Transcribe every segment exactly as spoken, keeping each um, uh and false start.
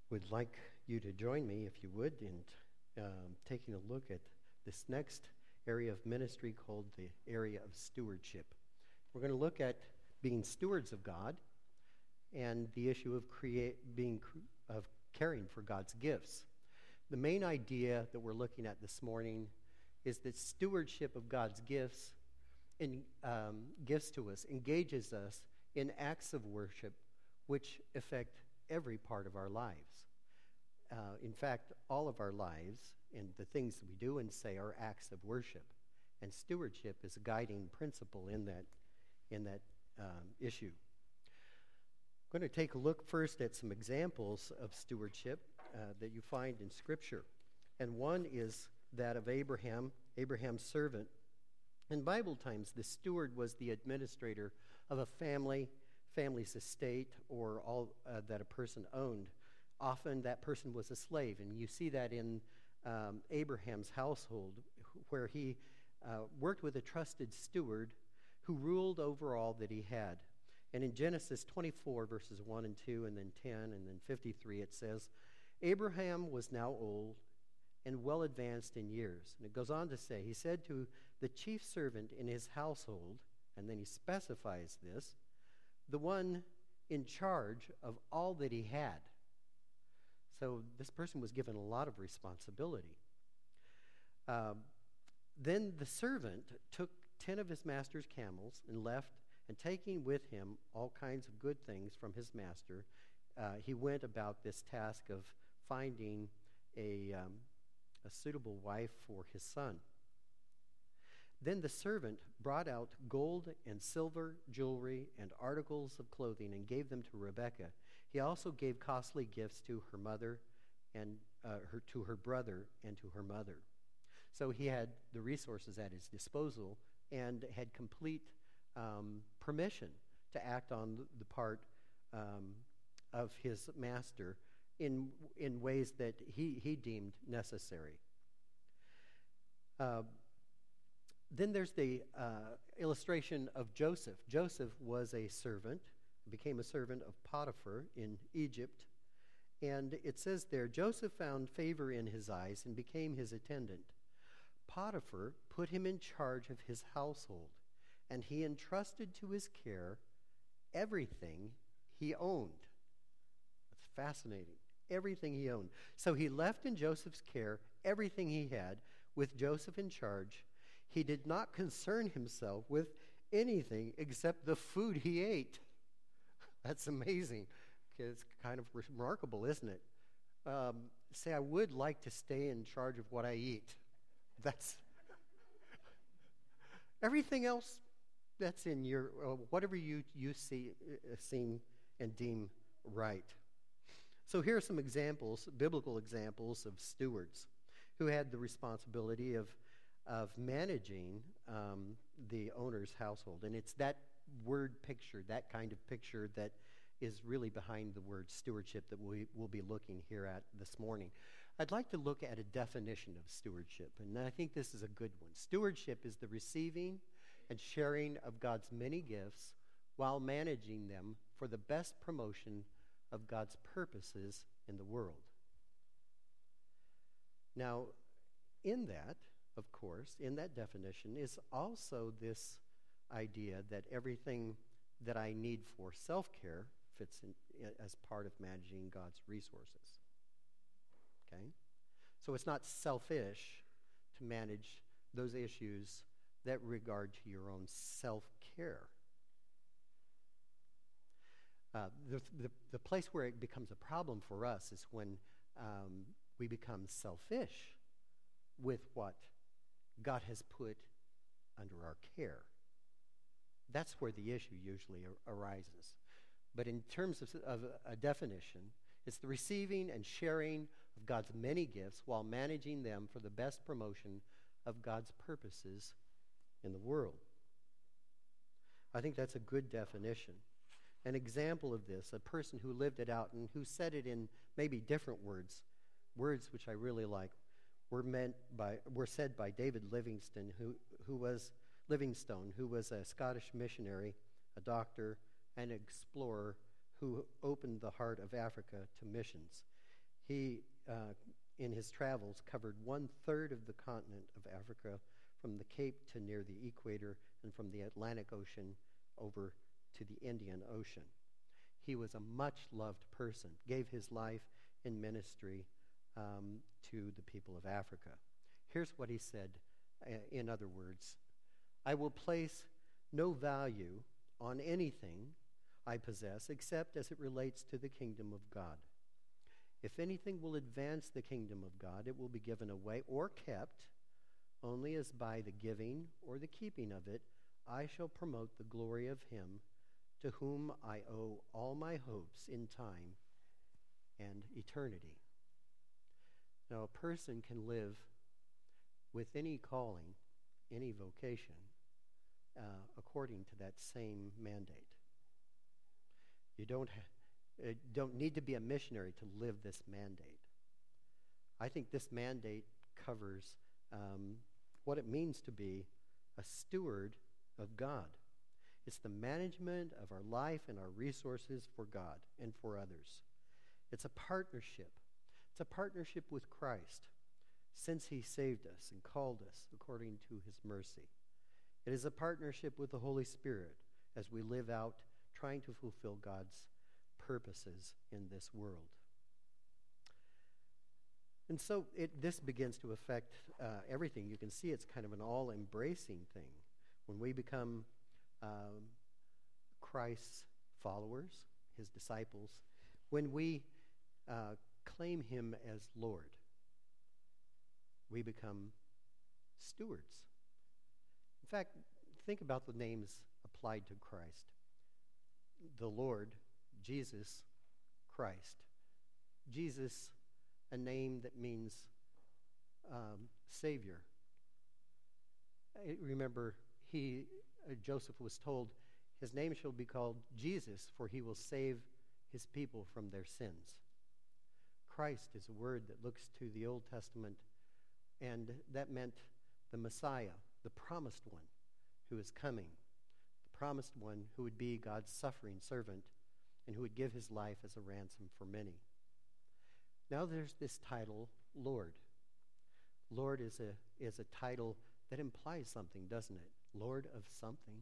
Would like you to join me, if you would, in um, taking a look at this next area of ministry called the area of stewardship. We're going to look at being stewards of God and the issue of create, being of caring for God's gifts. The main idea that we're looking at this morning is that stewardship of God's gifts in, um, gifts to us engages us in acts of worship which affect every part of our lives. Uh, in fact, all of our lives and the things that we do and say are acts of worship. And stewardship is a guiding principle in that, in that um, issue. I'm going to take a look first at some examples of stewardship uh, that you find in Scripture. And one is that of Abraham, Abraham's servant. In Bible times, the steward was the administrator of a family, family's estate, or all uh, that a person owned. Often that person was a slave, and you see that in um, Abraham's household, where he uh, worked with a trusted steward who ruled over all that he had. And in Genesis twenty-four, verses one and two, and then ten, and then fifty-three, it says, Abraham was now old and well advanced in years. And it goes on to say, he said to the chief servant in his household, and then he specifies this, the one in charge of all that he had. So this person was given a lot of responsibility. Um, then the servant took ten of his master's camels and left, and taking with him all kinds of good things from his master, uh, he went about this task of finding a, um, a suitable wife for his son. Then the servant brought out gold and silver, jewelry, and articles of clothing and gave them to Rebekah. He also gave costly gifts to her mother and uh, her, to her brother and to her mother. So he had the resources at his disposal and had complete um, permission to act on the part um, of his master in in ways that he, he deemed necessary. Uh, Then there's the uh, illustration of Joseph. Joseph was a servant, became a servant of Potiphar in Egypt. And it says there, Joseph found favor in his eyes and became his attendant. Potiphar put him in charge of his household, and he entrusted to his care everything he owned. That's fascinating. Everything he owned. So he left in Joseph's care everything he had, with Joseph in charge. He did not concern himself with anything except the food he ate. That's amazing. It's kind of remarkable, isn't it? Um, say, I would like to stay in charge of what I eat. That's everything else that's in your, uh, whatever you, you see, uh, seem and deem right. So here are some examples, biblical examples of stewards who had the responsibility of of managing um, the owner's household. And it's that word picture, that kind of picture that is really behind the word stewardship that we will be looking here at this morning. I'd like to look at a definition of stewardship, and I think this is a good one. Stewardship is the receiving and sharing of God's many gifts while managing them for the best promotion of God's purposes in the world. Now, in that, of course, in that definition is also this idea that everything that I need for self-care fits in, as part of managing God's resources. Okay? So it's not selfish to manage those issues that regard to your own self-care. Uh, the, the, the place where it becomes a problem for us is when um, we become selfish with what God has put under our care. That's where the issue usually ar- arises. But in terms of, of a definition, it's the receiving and sharing of God's many gifts while managing them for the best promotion of God's purposes in the world. I think that's a good definition. An example of this, a person who lived it out and who said it in maybe different words, words which I really like, were meant by were said by David Livingstone, who who was Livingstone, who was a Scottish missionary, a doctor, and explorer who opened the heart of Africa to missions. He, uh, in his travels, covered one-third of the continent of Africa from the Cape to near the equator and from the Atlantic Ocean over to the Indian Ocean. He was a much-loved person, gave his life in ministry um, to the people of Africa. Here's what he said, uh, in other words, I will place no value on anything I possess except as it relates to the kingdom of God. If anything will advance the kingdom of God, it will be given away or kept, only as by the giving or the keeping of it, I shall promote the glory of him to whom I owe all my hopes in time and eternity. Now, a person can live with any calling, any vocation, uh, according to that same mandate. You don't, ha- uh, don't need to be a missionary to live this mandate. I think this mandate covers um, what it means to be a steward of God. It's the management of our life and our resources for God and for others. It's a partnership. It's a partnership with Christ, since he saved us and called us according to his mercy. It is a partnership with the Holy Spirit as we live out trying to fulfill God's purposes in this world. And so it, this begins to affect uh, everything. You can see it's kind of an all-embracing thing. When we become um, Christ's followers, his disciples, when we uh, claim him as Lord, we become stewards. In fact, think about the names applied to Christ. The Lord, Jesus, Christ. Jesus, a name that means um, Savior. I remember he, uh, Joseph was told, his name shall be called Jesus, for he will save his people from their sins. Christ is a word that looks to the Old Testament, and that meant the Messiah, the promised one who is coming, the promised one who would be God's suffering servant and who would give his life as a ransom for many. Now there's this title, Lord. Lord is a, is a title that implies something, doesn't it? Lord of something.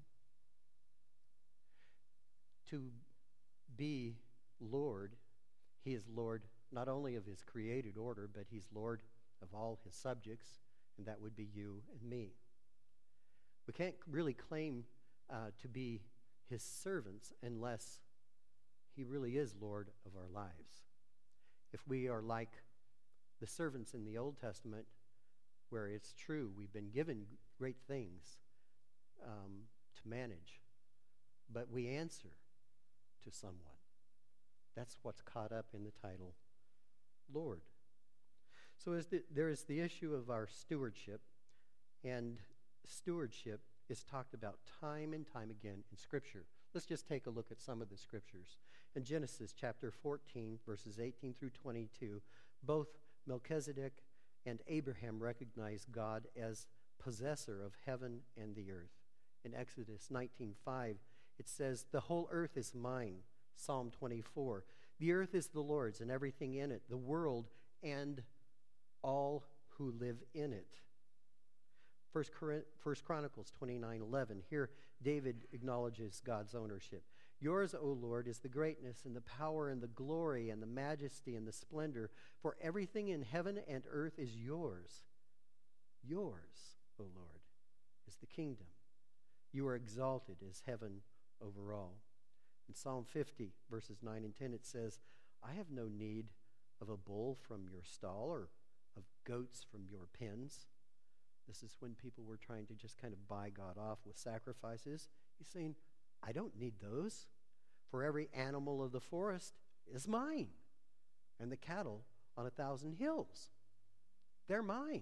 To be Lord, he is Lord not only of his created order, but he's Lord of all his subjects, and that would be you and me. We can't really claim uh, to be his servants unless he really is Lord of our lives. If we are like the servants in the Old Testament, where it's true we've been given great things um, to manage, but we answer to someone. That's what's caught up in the title, Lord. So is the, there is the issue of our stewardship, and stewardship is talked about time and time again in Scripture. Let's just take a look at some of the Scriptures. In Genesis chapter fourteen, verses eighteen through twenty-two, both Melchizedek and Abraham recognize God as possessor of heaven and the earth. In Exodus nineteen five, it says, the whole earth is mine. Psalm twenty-four, the earth is the Lord's and everything in it, the world and all who live in it. First, First Chronicles twenty-nine eleven, here David acknowledges God's ownership. Yours, O Lord, is the greatness and the power and the glory and the majesty and the splendor, for everything in heaven and earth is yours. Yours, O Lord, is the kingdom. You are exalted as heaven over all. In Psalm fifty, verses nine and ten, it says, I have no need of a bull from your stall or of goats from your pens. This is when people were trying to just kind of buy God off with sacrifices. He's saying, I don't need those, for every animal of the forest is mine, and the cattle on a thousand hills, they're mine.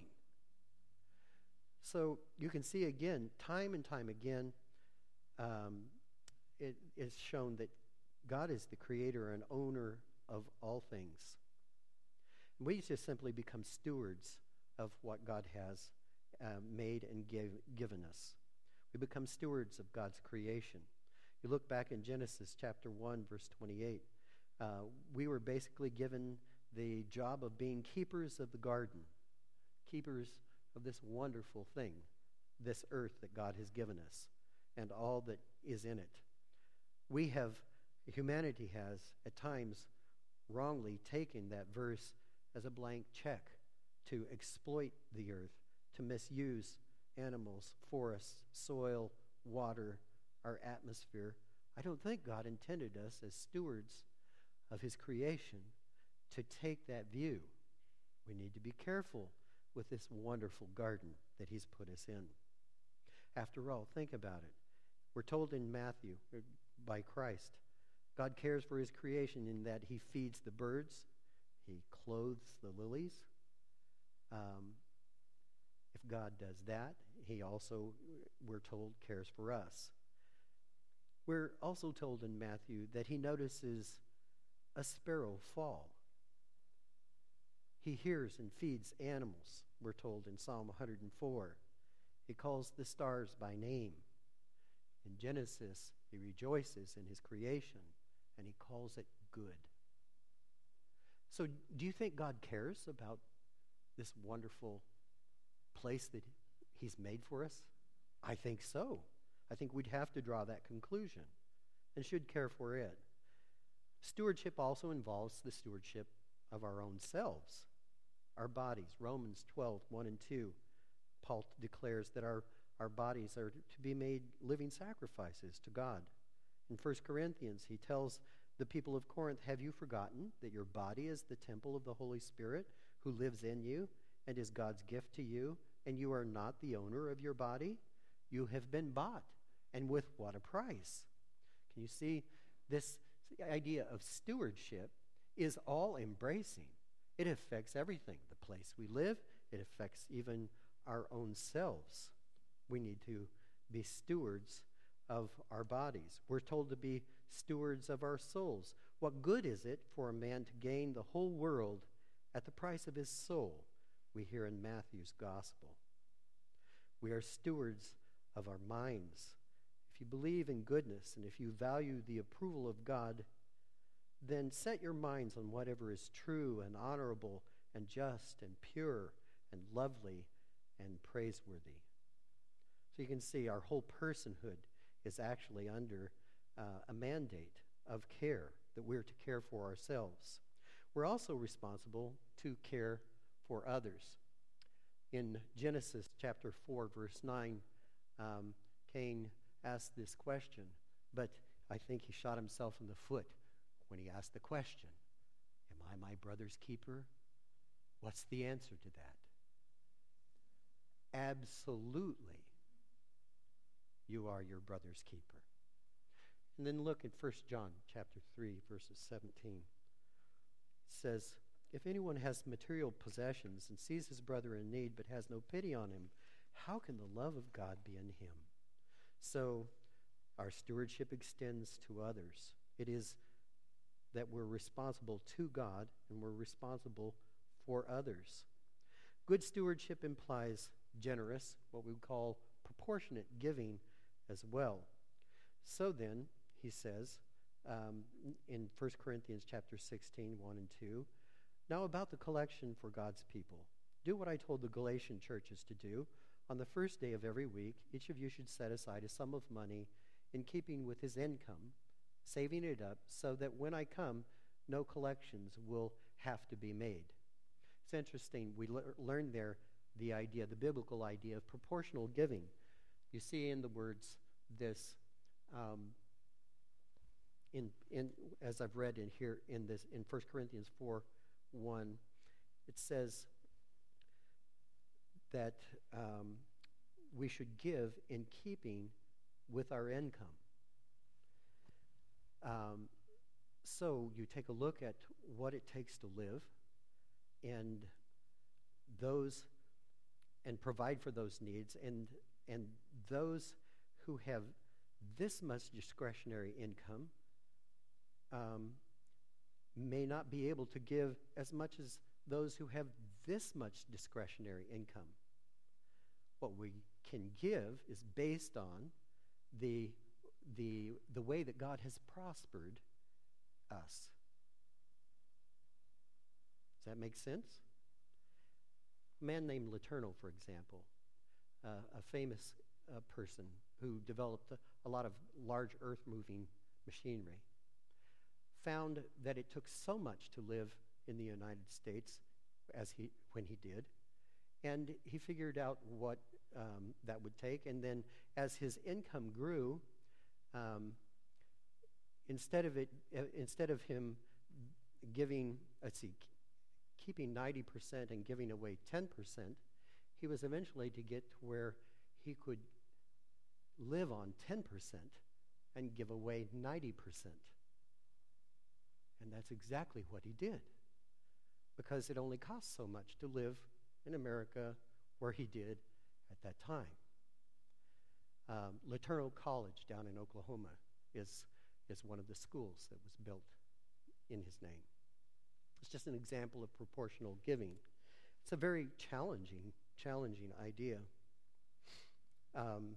So you can see again, time and time again, um, it is shown that God is the creator and owner of all things. We just simply become stewards of what God has uh, made and give, given us. We become stewards of God's creation. You look back in Genesis chapter one, verse twenty-eight. Uh, we were basically given the job of being keepers of the garden, keepers of this wonderful thing, this earth that God has given us, and all that is in it. We have, humanity has, at times, wrongly taken that verse as a blank check to exploit the earth, to misuse animals, forests, soil, water, our atmosphere. I don't think God intended us as stewards of his creation to take that view. We need to be careful with this wonderful garden that he's put us in. After all, think about it. We're told in Matthew, by Christ, God cares for his creation in that he feeds the birds, he clothes the lilies. Um, if God does that, he also, we're told, cares for us. We're also told in Matthew that he notices a sparrow fall. He hears and feeds animals, we're told in Psalm one hundred four. He calls the stars by name. In Genesis, he rejoices in his creation, and he calls it good. So do you think God cares about this wonderful place that he's made for us? I think so. I think we'd have to draw that conclusion and should care for it. Stewardship also involves the stewardship of our own selves, our bodies. Romans twelve, one and two, Paul declares that our, our bodies are to be made living sacrifices to God. In First Corinthians, he tells the people of Corinth, have you forgotten that your body is the temple of the Holy Spirit who lives in you and is God's gift to you, and you are not the owner of your body? You have been bought, and with what a price. Can you see this idea of stewardship is all embracing? It affects everything. The place we live, it affects even our own selves. We need to be stewards of our bodies. We're told to be stewards of our souls. What good is it for a man to gain the whole world at the price of his soul? We hear in Matthew's gospel. We are stewards of our minds. If you believe in goodness and if you value the approval of God, then set your minds on whatever is true and honorable and just and pure and lovely and praiseworthy. So you can see our whole personhood is actually under uh, a mandate of care, that we're to care for ourselves. We're also responsible to care for others. In Genesis chapter four, verse nine, um, Cain asked this question, but I think he shot himself in the foot when he asked the question, am I my brother's keeper? What's the answer to that? Absolutely, you are your brother's keeper. And then look at First John chapter three, verses seventeen. It says, if anyone has material possessions and sees his brother in need but has no pity on him, how can the love of God be in him? So our stewardship extends to others. It is that we're responsible to God and we're responsible for others. Good stewardship implies generous, what we would call proportionate giving as well. So then, he says um, in First Corinthians chapter sixteen, one and two, now about the collection for God's people. Do what I told the Galatian churches to do. On the first day of every week, each of you should set aside a sum of money in keeping with his income, saving it up so that when I come, no collections will have to be made. It's interesting. We le- learned there the idea, the biblical idea of proportional giving. You see in the words this, um, in in as I've read in here in this in First Corinthians four, one, it says that um, we should give in keeping with our income. Um, so you take a look at what it takes to live, and those, and provide for those needs, and and those who have this much discretionary income um, may not be able to give as much as those who have this much discretionary income. What we can give is based on the the the way that God has prospered us. That makes sense? A man named Letourneau, for example, uh, a famous uh, person who developed a, a lot of large earth-moving machinery, found that it took so much to live in the United States as he when he did, and he figured out what um, that would take. And then, as his income grew, um, instead of it, uh, instead of him giving, let's see, keeping ninety percent and giving away ten percent, he was eventually to get to where he could live on ten percent and give away ninety percent. And that's exactly what he did, because it only cost so much to live in America where he did at that time. Um, Letourneau College down in Oklahoma is, is one of the schools that was built in his name. It's just an example of proportional giving. It's a very challenging, challenging idea. Um,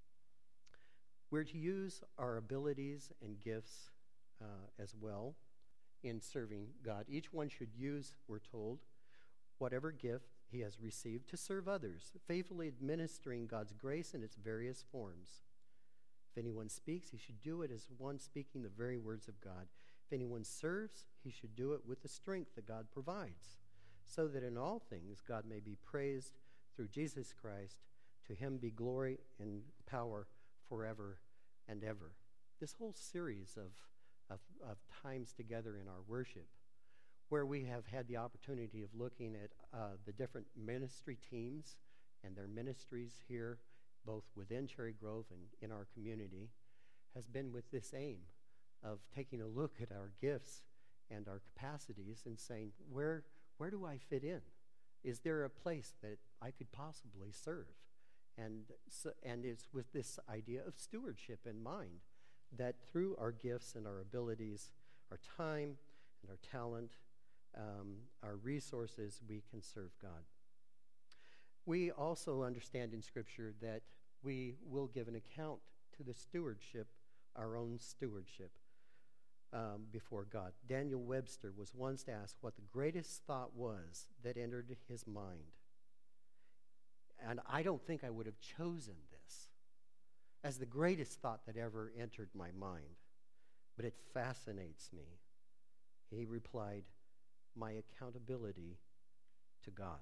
we're to use our abilities and gifts uh, as well in serving God. Each one should use, we're told, whatever gift he has received to serve others, faithfully administering God's grace in its various forms. If anyone speaks, he should do it as one speaking the very words of God. If anyone serves, he should do it with the strength that God provides, so that in all things God may be praised through Jesus Christ. To him be glory and power forever and ever. This whole series of, of, of times together in our worship, where we have had the opportunity of looking at uh, the different ministry teams and their ministries here, both within Cherry Grove and in our community, has been with this aim of taking a look at our gifts and our capacities and saying, where, where do I fit in? Is there a place that I could possibly serve? And, so, and it's with this idea of stewardship in mind, that through our gifts and our abilities, our time and our talent, um, our resources, we can serve God. We also understand in Scripture that we will give an account to the stewardship, our own stewardship, um, before God. Daniel Webster was once asked what the greatest thought was that entered his mind. And I don't think I would have chosen this as the greatest thought that ever entered my mind, but it fascinates me. He replied, "My accountability to God."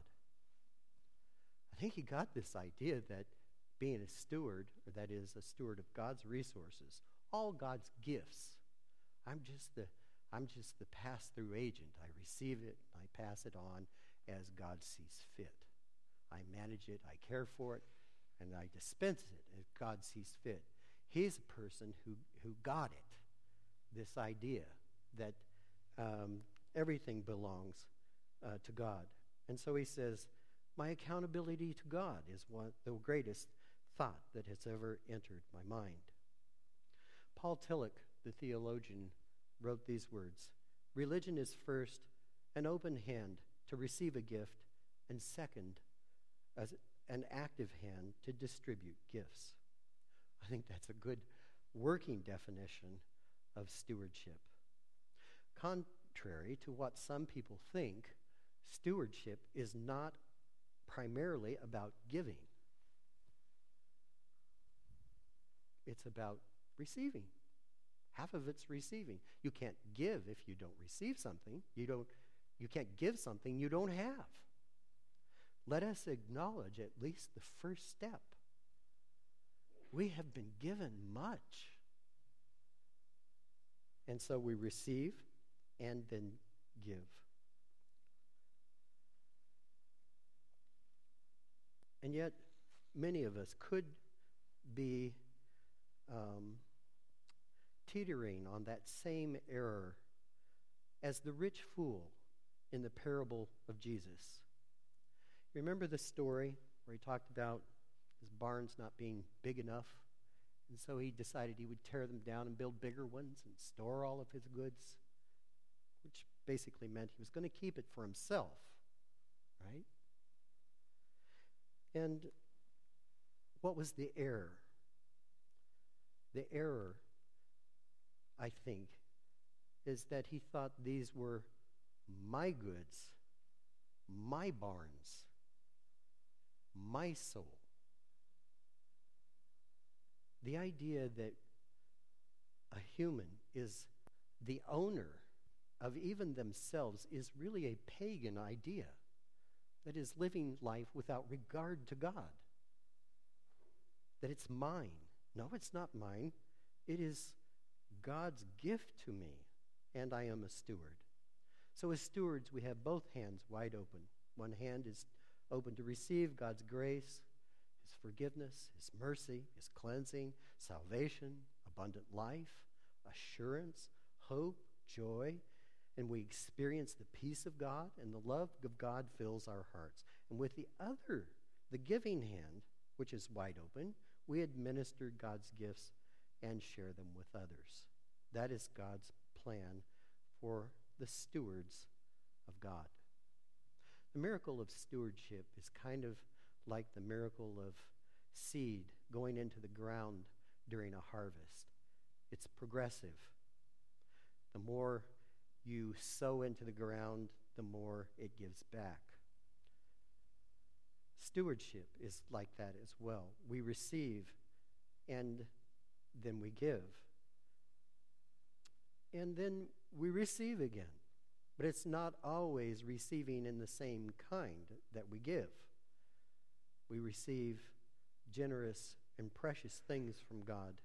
I think he got this idea that being a steward, or that is a steward of God's resources, all God's gifts, I'm just the I'm just the pass-through agent. I receive it, I pass it on as God sees fit. I manage it, I care for it, and I dispense it as God sees fit. He's a person who, who got it, this idea that um, everything belongs uh, to God. And so he says, my accountability to God is one, the greatest thought that has ever entered my mind. Paul Tillich, the theologian, wrote these words: religion is first an open hand to receive a gift, and second, as an active hand to distribute gifts. I think that's a good working definition of stewardship. Contrary to what some people think, stewardship is not primarily about giving. It's about receiving. Half of it's receiving. You can't give if you don't receive something. You don't. You can't give something you don't have. Let us acknowledge at least the first step. We have been given much. And so we receive and then give. And yet, many of us could be um, teetering on that same error as the rich fool in the parable of Jesus. Remember the story where he talked about his barns not being big enough, and so he decided he would tear them down and build bigger ones and store all of his goods, which basically meant he was going to keep it for himself, right? And what was the error? The error, I think, is that he thought these were my goods my barns, my soul. The idea that a human is the owner of even themselves is really a pagan idea that is living life without regard to God. That it's mine. No, it's not mine. It is God's gift to me, and I am a steward. So as stewards, we have both hands wide open. One hand is open to receive God's grace, His forgiveness, His mercy, His cleansing, salvation, abundant life, assurance, hope, joy, and we experience the peace of God, and the love of God fills our hearts. And with the other, the giving hand, which is wide open, we administer God's gifts and share them with others. That is God's plan for the stewards of God. The miracle of stewardship is kind of like the miracle of seed going into the ground during a harvest. It's progressive. The more you sow into the ground, the more it gives back. Stewardship is like that as well. We receive and then we give. And then we receive again. But it's not always receiving in the same kind that we give. We receive generous and precious things from God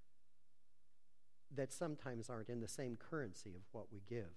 that sometimes aren't in the same currency of what we give.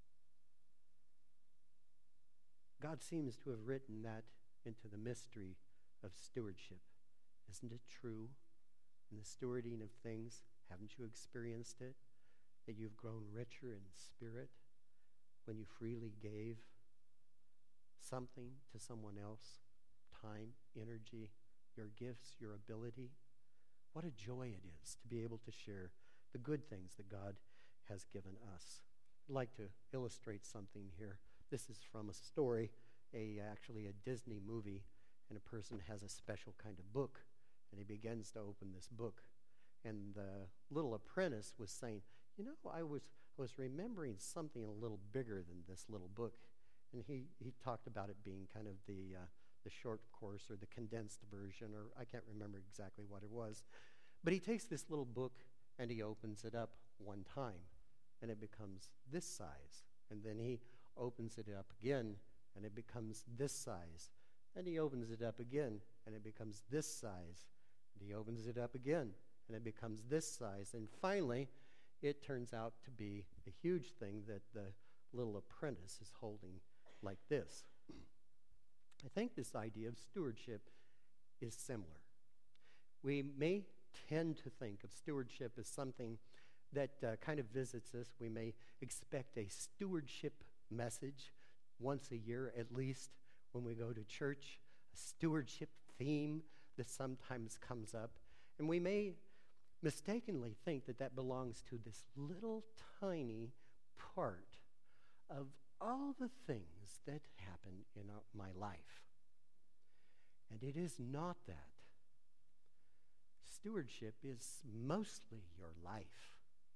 God seems to have written that into the mystery of stewardship. Isn't it true? In the stewarding of things, haven't you experienced it? That you've grown richer in spirit when you freely gave something to someone else, time, energy, your gifts, your ability. What a joy it is to be able to share the good things that God has given us. I'd like to illustrate something here. This is from a story, a actually a Disney movie, and a person has a special kind of book, and he begins to open this book. And the little apprentice was saying, you know, I was I was remembering something a little bigger than this little book. And he, he talked about it being kind of the uh, the short course or the condensed version, or I can't remember exactly what it was. But he takes this little book and he opens it up one time, and it becomes this size. And then he opens it up again, and it becomes this size. And he opens it up again, and it becomes this size. And he opens it up again, and it becomes this size. And finally, it turns out to be a huge thing that the little apprentice is holding like this. I think this idea of stewardship is similar. We may tend to think of stewardship as something that uh, kind of visits us. We may expect a stewardship message once a year at least when we go to church, a stewardship theme that sometimes comes up. And we may mistakenly think that that belongs to this little tiny part of all the things that happen in our, my life. And it is not that. Stewardship is mostly your life.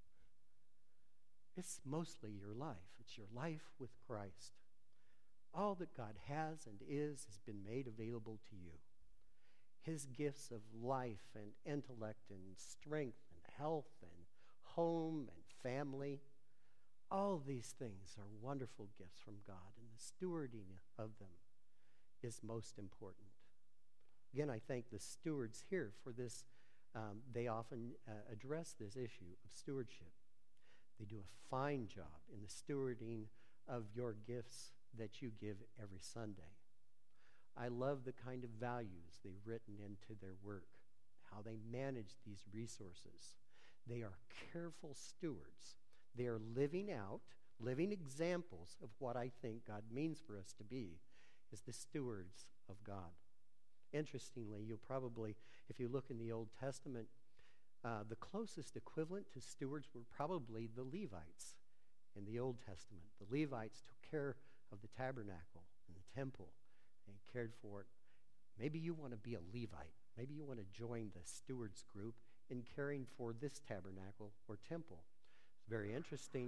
It's mostly your life. It's your life with Christ. All that God has and is has been made available to you. His gifts of life and intellect and strength and health and home and family, all these things are wonderful gifts from God, and the stewarding of them is most important. Again, I thank the stewards here for this. Um, they often uh, address this issue of stewardship. They do a fine job in the stewarding of your gifts that you give every Sunday. I love the kind of values they've written into their work, how they manage these resources. They are careful stewards. They are living out, living examples of what I think God means for us to be, as the stewards of God. Interestingly, you'll probably, if you look in the Old Testament, uh, the closest equivalent to stewards were probably the Levites in the Old Testament. The Levites took care of the tabernacle and the temple and cared for it. Maybe you want to be a Levite. Maybe you want to join the stewards group in caring for this tabernacle or temple. It's very interesting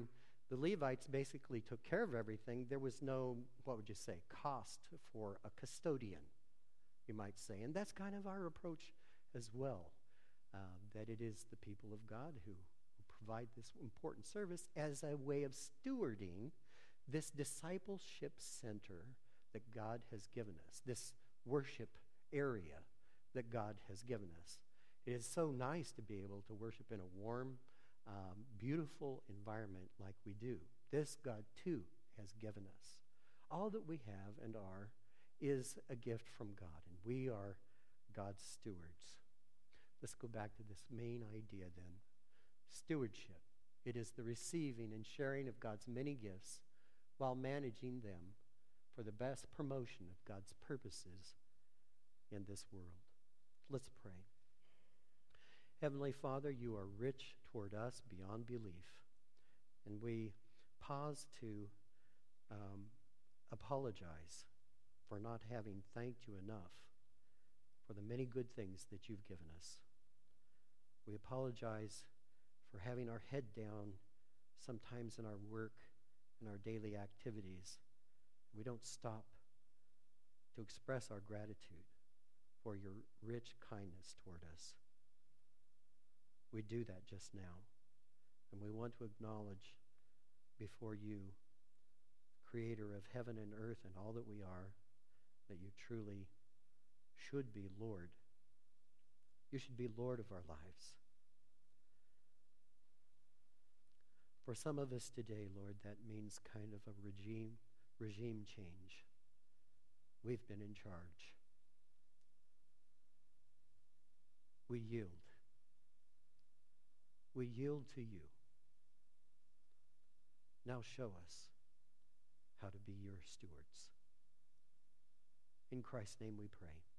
The Levites basically took care of everything. There was no, what would you say, cost for a custodian, you might say. And that's kind of our approach as well, uh, that it is the people of God who, who provide this important service as a way of stewarding this discipleship center that God has given us, this worship area that God has given us. It is so nice to be able to worship in a warm, um, beautiful environment like we do. This God, too, has given us. All that we have and are is a gift from God, and we are God's stewards. Let's go back to this main idea then. Stewardship. It is the receiving and sharing of God's many gifts while managing them for the best promotion of God's purposes in this world. Let's pray. Heavenly Father, you are rich toward us beyond belief, and we pause to um, apologize for not having thanked you enough for the many good things that you've given us. We apologize for having our head down sometimes in our work and our daily activities. We don't stop to express our gratitude for your rich kindness toward us. We do that just now, and we want to acknowledge before you, creator of heaven and earth and all that we are, that you truly should be Lord. You should be Lord of our lives. For some of us today, Lord, that means kind of a regime, regime change. We've been in charge. We yield. We yield to you. Now show us how to be your stewards. In Christ's name we pray.